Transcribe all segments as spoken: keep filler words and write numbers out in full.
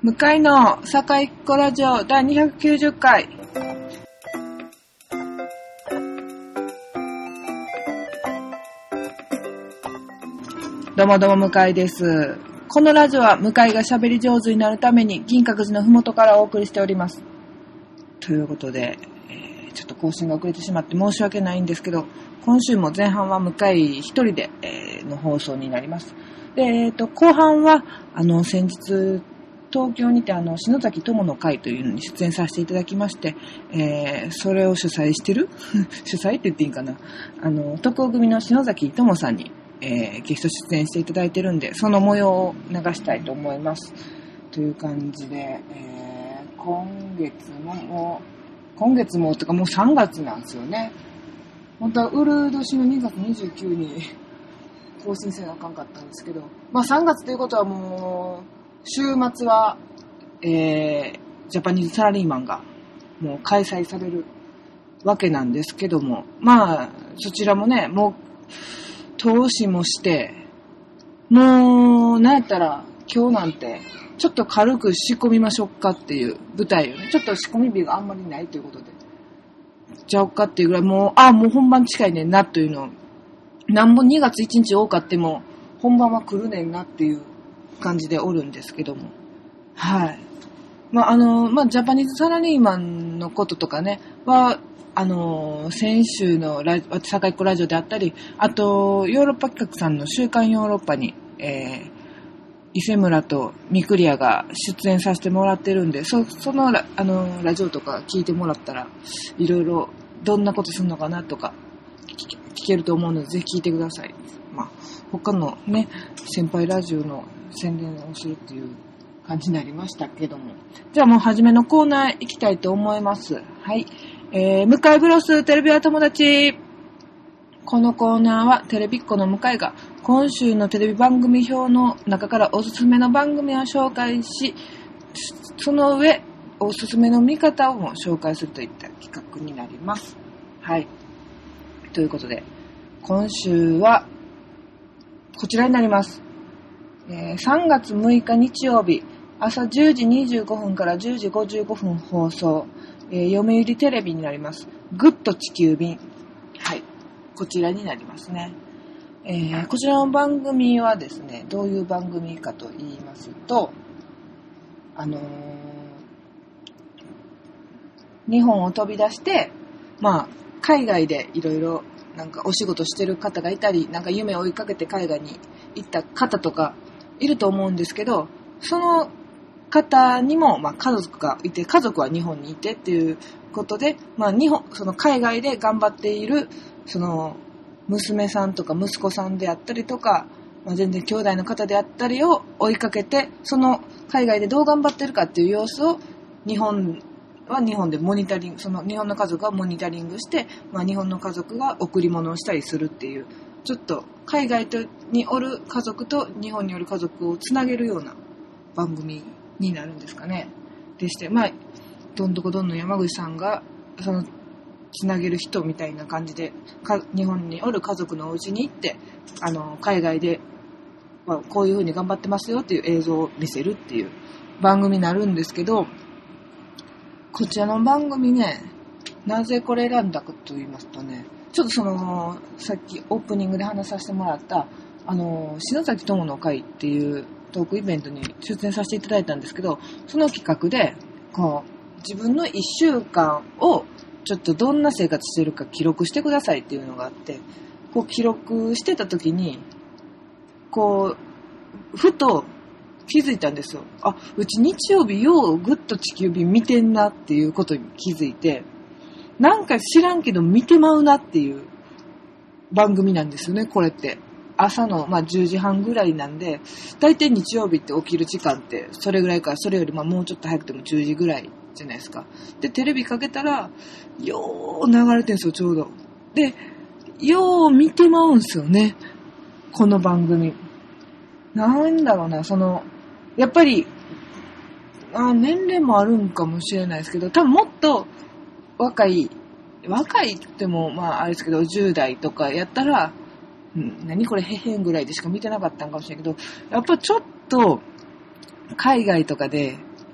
向かいの坂井っ子ラジオだいにひゃくきゅうじゅっかい。どうもどうも向井です。このラジオは向井が喋り上手になるために銀閣寺のふもとからお送りしております。ということで、えー、ちょっと更新が遅れてしまって申し訳ないんですけど、今週も前半は向井一人で、えー、の放送になります。で、えーと、後半はあの先日東京にてあの篠崎友の会というのに出演させていただきまして、えー、それを主催してる主催って言っていいかな、あの徳尾組の篠崎友さんに、えー、ゲスト出演していただいてるんで、その模様を流したいと思いますという感じで、えー、今月ももう今月もとかもうさんがつなんですよね。本当はウルー年のにがつにじゅうくにちに更新せなあかんかったんですけど、まあさんがつということはもう週末は、えー、ジャパニーズサラリーマンがもう開催されるわけなんですけども、まあそちらもね、もう投資もして、もうなんやったら今日なんてちょっと軽く仕込みましょうかっていう舞台をね、ちょっと仕込み日があんまりないということでちゃおうかっていうぐらい、もうあもう本番近いねんなというのを、なんぼにがついちにち多かっても本番は来るねんなっていう感じでおるんですけども、はい。まああのまあジャパニーズサラリーマンのこととかねはあの先週のラ坂井っ子ラジオであったり、あとヨーロッパ企画さんの週刊ヨーロッパに、えー、伊勢村とミクリアが出演させてもらってるんで、そそのラあのラジオとか聞いてもらったらいろいろどんなことするのかなとか聞けると思うのでぜひ聞いてください。まあ他のね先輩ラジオの宣伝をするっていう感じになりましたけども、じゃあもう初めのコーナー行きたいと思います。はい、えー、向井ブロステレビは友達。このコーナーはテレビっ子の向井が今週のテレビ番組表の中からおすすめの番組を紹介し、その上おすすめの見方をも紹介するといった企画になります。はい、ということで今週はこちらになります。えー、さんがつむいか日曜日朝じゅうじにじゅうごふんからじゅうじごじゅうごふん放送、えー、読売テレビになります。グッド地球便、はい、こちらになりますね。えー、こちらの番組はですね、どういう番組かと言いますと、あのー、日本を飛び出して、まあ海外でいろいろなんかお仕事してる方がいたり、なんか夢を追いかけて海外に行った方とかいると思うんですけど、その方にも、まあ、家族がいて、家族は日本にいてっていうことで、まあ、日本、その海外で頑張っている、その娘さんとか息子さんであったりとか、まあ、全然兄弟の方であったりを追いかけて、その海外でどう頑張ってるかっていう様子を日本は日本でモニタリング、その日本の家族がモニタリングして、まあ、日本の家族が贈り物をしたりするっていう、ちょっと海外におる家族と日本におる家族をつなげるような番組になるんですかね。でして、まあどんどこどんの山口さんがそのつなげる人みたいな感じでか日本におる家族のお家に行って、あの海外で、まあ、こういう風に頑張ってますよっていう映像を見せるっていう番組になるんですけど、こちらの番組ね、なぜこれ選んだかと言いますとね、ちょっとそのさっきオープニングで話させてもらったあの篠崎友の会っていうトークイベントに出演させていただいたんですけど、その企画でこう自分のいっしゅうかんをちょっとどんな生活してるか記録してくださいっていうのがあって、こう記録してた時にこうふと気づいたんですよ。あ、うち日曜日ようグッド地球便見てんなっていうことに気づいて、なんか知らんけど見てまうなっていう番組なんですよね、これって。朝の、まあ、じゅうじはんぐらいなんで、大体日曜日って起きる時間ってそれぐらいから、それよりまあもうちょっと早くてもじゅうじぐらいじゃないですか。でテレビかけたらよう流れてるんですよ、ちょうど。でよう見てまうんですよね、この番組。なんだろうな、そのやっぱりあ年齢もあるんかもしれないですけど、多分もっと若い若いってもまああれですけどじゅうだいとかやったら、うん、何これへへんぐらいでしか見てなかったんかもしれないけど、やっぱちょっと海外とかで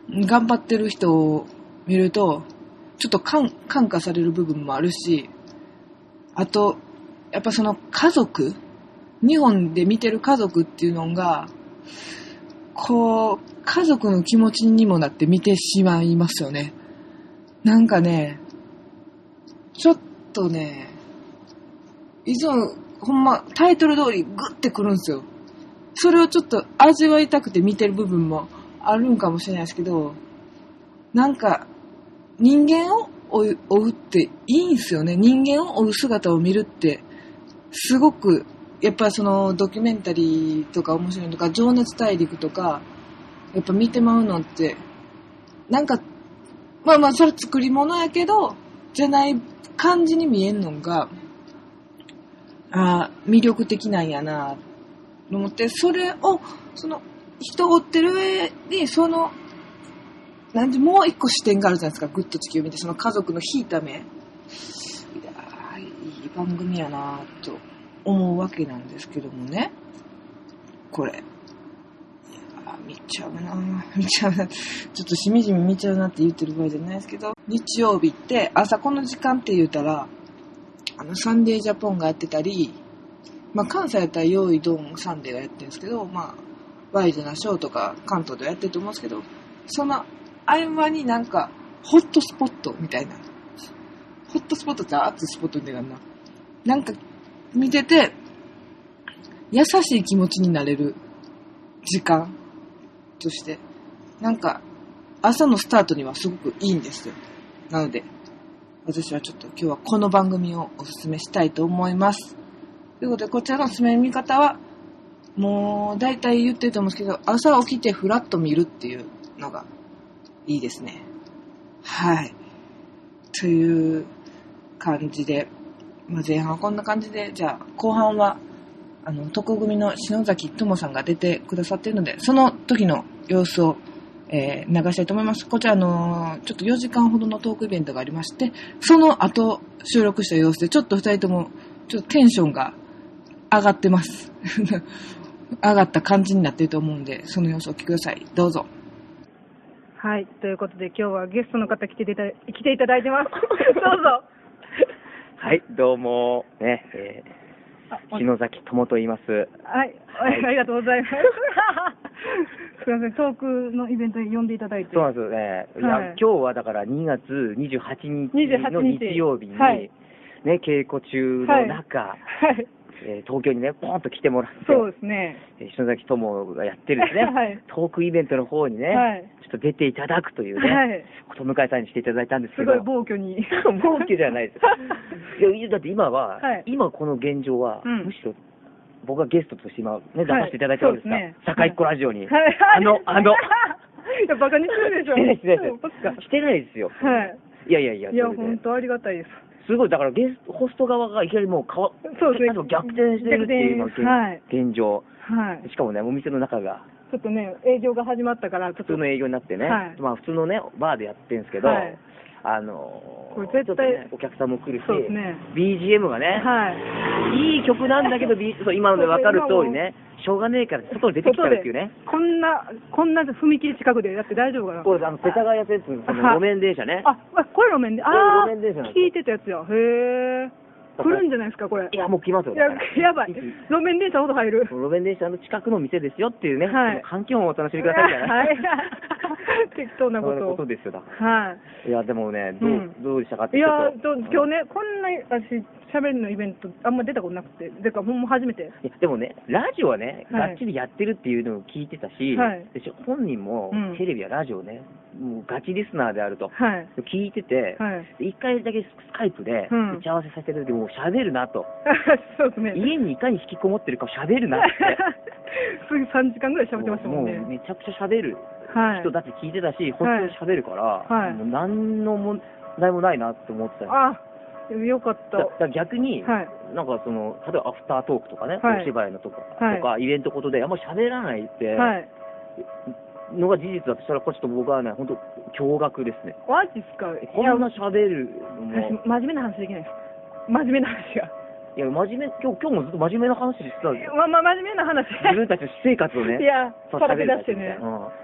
頑張ってる人を見ると、ちょっと感、感化される部分もあるし、あと、やっぱその家族、日本で見てる家族っていうのが、こう、家族の気持ちにもなって見てしまいますよね。なんかね、ちょっとね、以前、ほんま、タイトル通りグッてくるんですよ。それをちょっと味わいたくて見てる部分もあるんかもしれないですけど、なんか、人間を追う、追うっていいんすよね。人間を追う姿を見るって、すごく、やっぱそのドキュメンタリーとか面白いとか、情熱大陸とか、やっぱ見てまうのって、なんか、まあまあそれ作り物やけど、じゃない感じに見えんのが、ああ、魅力的なんやなと思って、それを、その、人を追ってる上に、その、なんでもう一個視点があるじゃないですか、グッと地球見て、その家族の引いた目。いやー、いい番組やなと思うわけなんですけどもね。これ。いやー、見ちゃうな見ちゃうな。ちょっとしみじみ見ちゃうなって言ってる場合じゃないですけど、日曜日って朝この時間って言うたら、あの、サンデージャポンがやってたり、まあ、関西やったら用意ドンサンデーがやってるんですけど、まあ、ワイドなショーとか関東でやってると思うんですけど、その合間になんか、ホットスポットみたいな。ホットスポットって熱いスポットみたいな。なんか、見てて、優しい気持ちになれる時間として、なんか、朝のスタートにはすごくいいんですよ。なので、私はちょっと今日はこの番組をおすすめしたいと思います。ということで、こちらのおすすめの見方は、もう大体言ってると思うんですけど、朝起きてフラッと見るっていうのがいいですね。はい。という感じで、まあ、前半はこんな感じで、じゃあ後半は、あの、徳組の篠崎智さんが出てくださっているので、その時の様子を、えー、流したいと思います。こちら、あのー、ちょっとよじかんほどのトークイベントがありまして、その後収録した様子で、ちょっとふたりとも、ちょっとテンションが上がってます。上がった感じになっていると思うんで、その様子をお聞きください。どうぞ。 はい、ということで今日はゲストの方来ていただい来ていただいてます。どうぞ。 はい、どうも、ね、えー、篠崎智と言います。 はい、はい、ありがとうございます。すみません、トークのイベントに呼んでいただいて。 そうなんですよね。はい、いや今日はだからにがつにじゅうはちにちの日曜日に、 はい、 ね、稽古中の中、はいはいえー、東京にね、ポンと来てもらって、 そうですね。 篠崎智がやってるですね、はい、トークイベントの方にね、はい、ちょっと出ていただくというね、はい、ことを向井さんにしていただいたんですけど、 すごい暴挙に。 暴挙じゃないですよ。いや、だって今は、はい、今この現状は、うん、むしろ、僕がゲストとして今、ね、出させていただいてるんですが、ね、坂井っ子ラジオに、はい、あの、あの、 いや、バカにしてるでしょ。 してないです。してないですよ。はい。いやいやいや、 いや、本当ありがたいです。 すごい、だからゲスト、ホスト側がいきなりもう変わ、そうですね、逆転してるっていうのが、はい、現状。はい。しかもね、お店の中が。 ちょっとね、営業が始まったから、 普通の営業になってね、はい、まあ普通のね、バーでやってるんですけど、はい、あのー、これ絶対、ね、お客さんも来るし、そうですね、ビージーエム がね、はい、いい曲なんだけど、そう今ので分かる通りね、しょうがねえから外に出てきたっていうね。 こんな、こんな踏切近くでやって大丈夫かな。 これ、あの、世田谷線っていうその路面電車ね。 あ、これ路面電車。ああ、聞いてたやつや。へえ。来るんじゃないですか、これ。 いや、もう来ますよ。 いや、やばい。路面電車ほど入る。 路面電車の近くの店ですよっていうね、はい、環境をお楽しみくださいじゃない。はい。 適当なこと。 そういうことですよ、だから。はい。いや、でもね、どう、うん、どうでしたかって。 いや、今日ね、こんな、私、喋るのイベント、あんま出たことなくて、でか、ほんま初めて。 いや、でもね、ラジオはね、がっちりやってるっていうのを聞いてたし、はい、本人も、テレビやラジオね、もうガチリスナーであると、はい、聞いてて、はい、いっかいだけスカイプで打ち合わせさせてる時もう喋るなと、 そうですね、 家にいかに引きこもってるか喋るなって、 すぐさんじかんぐらい喋ってましたもんね。 もうめちゃくちゃ喋る人だって聞いてたし、本当に喋るから、はい、もう何の問題もないなって思ってたよ。 あよかった。 だだ逆に、はい、なんかその、例えばアフタートークとかね、はい、お芝居のとか、はい、とか、イベントことで、あんま喋らないって、はい、のが事実だとしたら、これちょっと僕はね、本当驚愕ですね。 マジっすか。 こんな喋るのも。 真面目な話できないです。真面目な話が。 いや、真面目、今日、今日もずっと真面目な話してたんですよ。 まあまあ、真面目な話。 自分たちの私生活をね、 いや、さらけ出してね。うん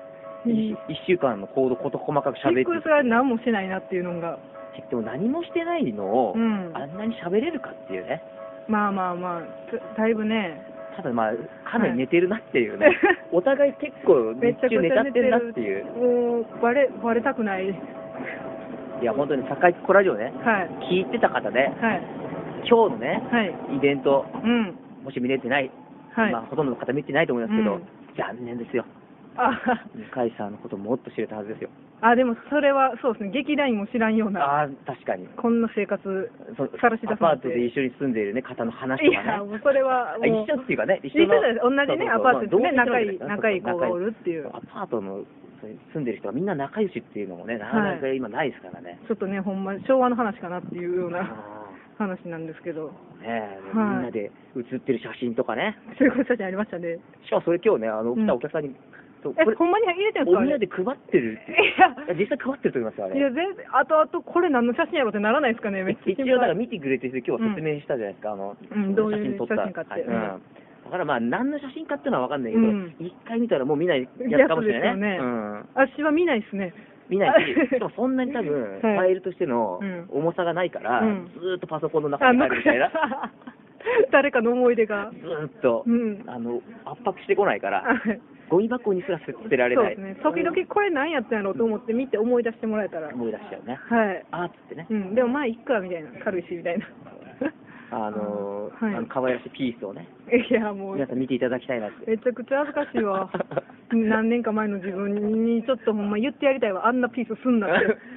いっしゅうかんの行動こと細かく喋って。 結局それは何もしてないなっていうのが。 でも何もしてないのを、うん、あんなに喋れるかっていうね。 まあまあまあ、だいぶね。 ただまあ、かなり寝てるなっていうね。はい、お互い結構日中寝ちゃってるなっていう。 もう、バレ、バレたくない。 いや、本当に堺っ子ラジオね、はい、聞いてた方で、はい、今日のね、はい、イベント、うん、もし見れてない、はい、まあ、ほとんどの方見てないと思いますけど、うん、残念ですよ。向井さんのこともっと知れたはずですよ。 あ、でもそれはそうですね、劇団員も知らんような。 あ、確かに。 こんな生活、さらし出すアパートで一緒に住んでいる、ね、方の話とかね。 いや、もうそれはもう。 一緒っていうかね、 一緒の。同じね、アパートでね、仲いい、仲いい子がおるっていう。 アパートの住んでる人がみんな仲良しっていうのもね、なかなか今ないですからね。 ちょっとね、ほんま昭和の話かなっていうような話なんですけど。 ねえ、みんなで写ってる写真とかね。 そういう写真ありましたね。 しかもそれ今日ね、あの、来たお客さんに、 え、ほんまに入れてるんですか？ お宮で配ってるって。いや、実際配ってると思いますよ、あれ。 いや、全然、あとあと、これ何の写真やろってならないですかね、めっちゃ。 一応、だから見てくれてる今日は説明したじゃないですか、あの、 うん、どういう写真かって。 だからまあ、何の写真かっていうのは分かんないけど、一回見たらもう見ないやつかもしれないね。 私は見ないですね。 見ないし、しかもそんなに多分、ファイルとしての重さがないから、ずーっとパソコンの中に入るみたいな。 誰かの思い出が。 ずーっと、あの、圧迫してこないから。ゴミ箱にすら捨てられない。 そうですね。時々これ何やったんやろうと思って見て思い出してもらえたら。 思い出しちゃうね。 はい。 あーっつってね。 うん。でもまあいっかみたいな、軽いしみたいな。 あのー、はい、あの可愛らしいピースをね。 いやもう。 皆さん見ていただきたいなって。 めちゃくちゃ恥ずかしいわ。何年か前の自分にちょっとほんま言ってやりたいわ。あんなピースすんなって。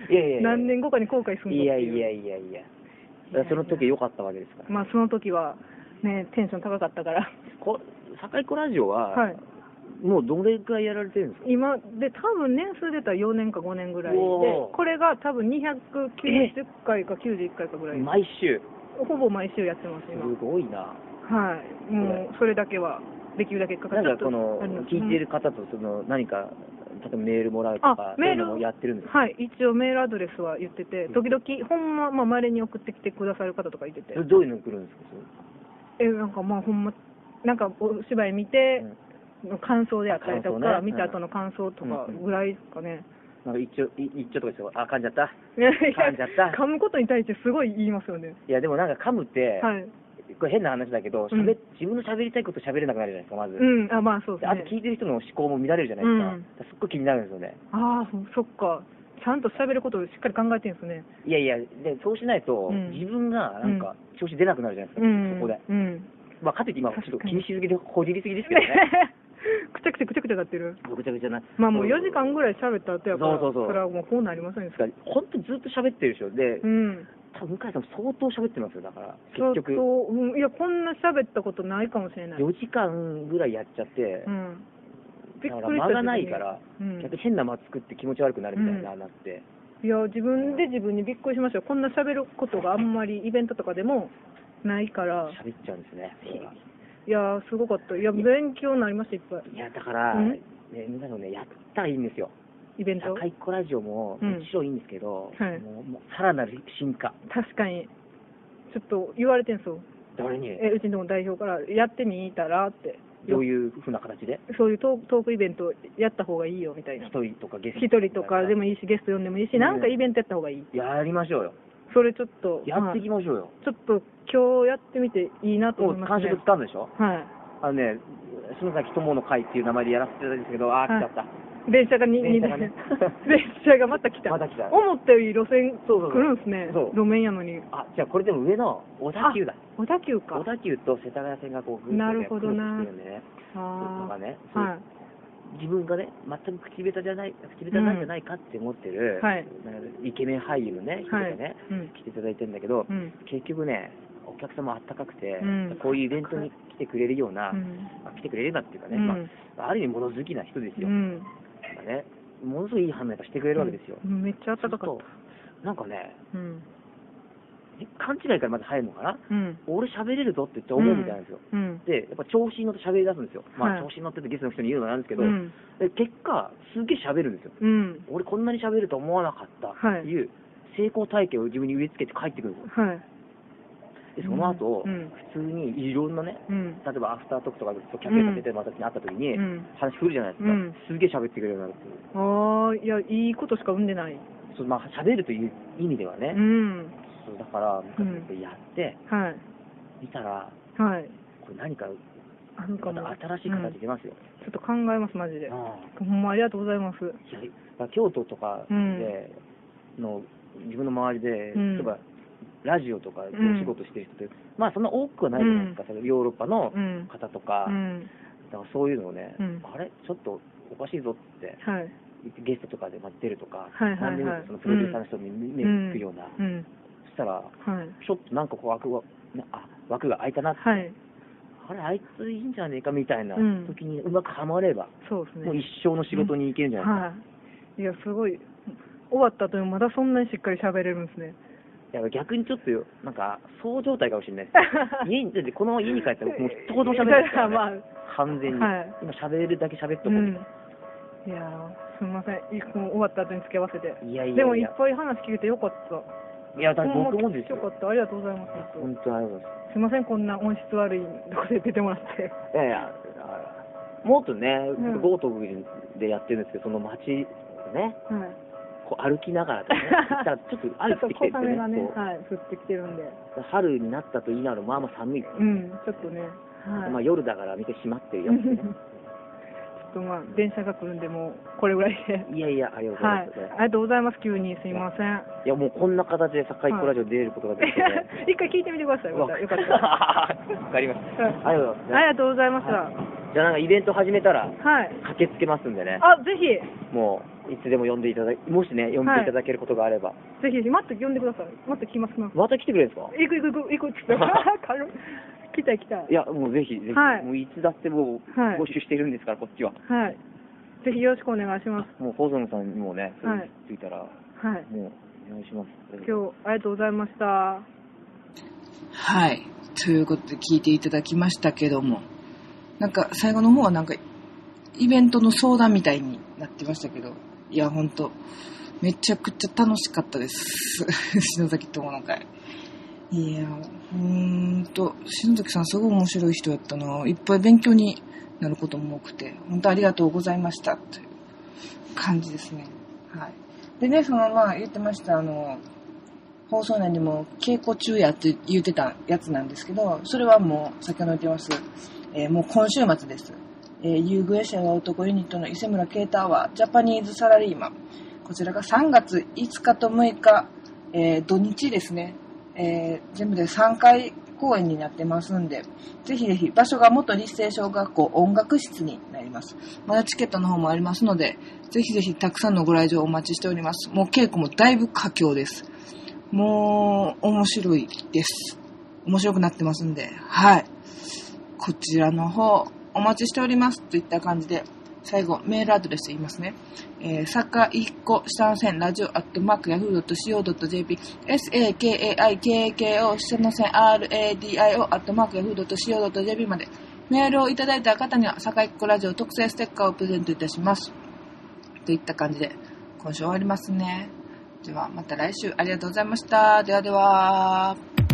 いやいやいや。何年後かに後悔するんだっていう。 いやいやいやいや。その時良かったわけですから。 まあその時はね、テンション高かったから。 こ堺っ子ラジオは。はい。もうどれくらいやられてるんですか？ 今で多分年数でたらよねんかごねんぐらいで、これが多分にひゃくきゅうじゅっかいかきゅうじゅういっかいかぐらい。 毎週ほぼ毎週やってます今。 すごいな。 はい。もうそれだけはできるだけかかって。 なんかこの聞いてる方とその何か例えばメールもらうとかそういうのもやってるんですか？ はい。一応メールアドレスは言ってて、時々ほんままあ稀に送ってきてくださる方とかいてて。 どういうの来るんですか？ え、なんかまあほんまなんかお芝居見て。うんの感想であったりとか、ね、見た後の感想とかぐらいですかね。 なんか一丁、一丁とかですよ。あ、噛んじゃった。噛んじゃった。 噛むことに対してすごい言いますよね。 いや、でもなんか噛むって、はい、これ変な話だけど、しゃべ、うん、自分の喋りたいこと喋れなくなるじゃないですか、まず。 うん、あ、まあそうですね。 あと聞いてる人の思考も乱れるじゃないですか。うん、すっごい気になるんですよね。 ああ、そっか。ちゃんと喋ることをしっかり考えてるんですね。 いやいや、でそうしないと、うん、自分がなんか調子出なくなるじゃないですか、うん、そこで。うん。まあ、かといって今、ちょっと気にしすぎで、こじりすぎですけどね。 くちゃくちゃくちゃくちゃなってる。 くちゃくちゃな。 まあもうよじかんぐらい喋った後やから、 そうそうそう。 それはもうこうなりませんですか。 本当にずっと喋ってるでしょ。で、うん。多分向井さん相当喋ってますよ、だから。結局。 そう、うん、いや、こんな喋ったことないかもしれない。 よじかんぐらいやっちゃって、うん。だから間がないから、うん、逆に変な間作って気持ち悪くなるみたいな、うん、なって。 いや、自分で自分にびっくりしましたよ。こんな喋ることがあんまりイベントとかでもないから。 喋っちゃうんですね。 いやー、すごかった。いや、勉強になりました、いっぱい。 いや、だから、ね、皆さんね、やったらいいんですよ。 イベント。 堺っ子ラジオも、もちろんいいんですけど、うん、はい、もう、もうさらなる進化。 確かに。ちょっと言われてんすよ。 誰に？ え、うちの代表から、やってみたらって。 どういうふうな形で？ そういうトーク、トークイベントやった方がいいよ、みたいな。 一人とかゲスト。 一人とかでもいいし、ゲスト呼んでもいいし、なんかイベントやった方がいい。 やりましょうよ。 それちょっと。 やっていきましょうよ。 ちょっと、今日やってみていいなと思いますね。 感触つかんでしょ？ はい。 あのね、篠崎友の会っていう名前でやらせていただいたんですけど、あー、来ちゃった。 電車がに、電車がね。電車がまた来た。 また来た。 思ったより路線来るんですね。そう。路面やのに。 あ、じゃあこれでも上の小田急だ。 小田急か。 小田急と世田谷線がこう、 なるほどな。 ああ。ね。はい。自分がね、全く口下手じゃない、口下手なんじゃないかって思ってる、はい。イケメン俳優のね、人がね、来ていただいてるんだけど、結局ね、お客様あったかくて、うん、こういうイベントに来てくれるような、うん、まあ、来てくれるなっていうかね、うん、まあ、ある意味物好きな人ですよ、うん、ね、ものすごいいい反応がしてくれるわけですよ、 うん、めっちゃあったかかった。 なんかね、うん、勘違いからまず入るのかな、うん、俺喋れるぞって言って思うみたいなんですよ、うん、で、やっぱ調子に乗って喋り出すんですよ、まあ、調子に乗っててゲストの人に言うのなんですけど、うん、で結果、すげえ喋るんですよ、うん、俺こんなに喋ると思わなかったっていう成功体験を自分に植え付けて帰ってくるんですよ。はい、 でその後、うん、普通にいろんなね、うん、例えばアフタートークとかキャフェが出てる私に会った時に、うん、話振るじゃないですか、うん、すげえ喋ってくれるようになるっていう。 ああ、いや、いいことしか生んでない。 そう、まあ喋るという意味ではね、うん、そうだから昔やって、うん、はい、見たら、はい、これ何かまた新しい形出ますよ、 うん、ちょっと考えますマジで。あほんまありがとうございます。いや京都とかでの、うん、自分の周りで、うん、例えばラジオとかでお仕事してる人って、うん、まあそんな多くはないじゃないですか、うん、ヨーロッパの方とか、うん、だからそういうのをね、うん、あれちょっとおかしいぞって、はい、ゲストとかで出るとか、はいはいはい、何でもそのプロデューサーの人に目をつくような、うん、そしたら、はい、ちょっとなんかこう枠があ枠が開いたなって、はい、あれあいついいんじゃねえかみたいな時にうまくハマれば、そうですね、もう一生の仕事に行けるんじゃないですか、うん、はい、 いやすごい終わった後にまだそんなにしっかり喋れるんですね。 いや逆にちょっとなんかそう状態かもしれないです。家にでこの家に帰ったらもう一言も喋れないから、ね、まあ、完全に、はい、今喋るだけ喋っとこうみたいな、 うん、いやすみません、もう終わった後に付き合わせて。いやいやいやでもいっぱい話聞いてよかった。 いやだ僕もですよ。 よかった、ありがとうございます。 本当にありがとうございます。 すみません、こんな音質悪いとこで出てもらって。 いやいや、もっとね、豪徳寺でやってるんですけど、その街でね、はい、こう歩きながらとかね、ちょっと雨降ってきてるんですよね。 ね、はい、降ってきてるんで。 春になったと言いながら、まあまあ寒いです、ね。 うん、ちょっとね。 はい、まあ夜だから見て閉まってるやつね。 ちょっとまあ電車が来るんでもうこれぐらいで。 いやいや、ありがとうございます、ね。はい、 ありがとうございます。急にすいません。 いやもうこんな形で堺っ子ラジオ出ることができて、ね、 一回聞いてみてください。よかった。 わかります。ありがとうございます。 ありがとうございました。 はい、じゃあなんかイベント始めたら、はい、駆けつけますんでね。 あ、ぜひ。 もういつでも呼んでいただき、もしね呼んでいただけることがあれば。はい、 ぜひ待って呼んでください。待って来ますな。 また来てくれるんですか？ 行く行く行く行くって。来たい来たい。 いやもうぜひぜひ、はい、もういつだってもう募集してるんですからこっちは。 はい。ぜひよろしくお願いします。 もう細野さんにもね、それついたら、はい、もうお願いします。 今日ありがとうございました。 はい、ということで聞いていただきましたけども、なんか最後の方はなんかイベントの相談みたいになってましたけど、いや本当めちゃくちゃ楽しかったです。篠崎友の会。いやほんと篠崎さんすごい面白い人やったな。いっぱい勉強になることも多くて、本当ありがとうございましたという感じですね。はい。でね、そのまあ言ってましたあの放送内にも稽古中やって言ってたやつなんですけど、それはもう先ほど言ってます、えー、もう今週末です。えー、夕暮れ社が男ユニットの伊勢村啓太はジャパニーズサラリーマン。こちらがさんがついつかとむいか、えー、土日ですね。えー、全部でさんかい公演になってますんで、ぜひぜひ、場所が元立成小学校音楽室になります。まだチケットの方もありますので、ぜひぜひたくさんのご来場お待ちしております。もう稽古もだいぶ佳境です。もう面白いです。面白くなってますんで、はい。こちらの方お待ちしておりますといった感じで、最後メールアドレス言いますね。えー、さかいこ下の線ラジオアットマークヤフードットシーオードットジェーピー SAKAIKKO 下の線 ラディオアットマークヤフードットシーオードットジェーピー までメールをいただいた方にはさかいこラジオ特製ステッカーをプレゼントいたしますといった感じで今週終わりますね。ではまた来週ありがとうございました。ではでは。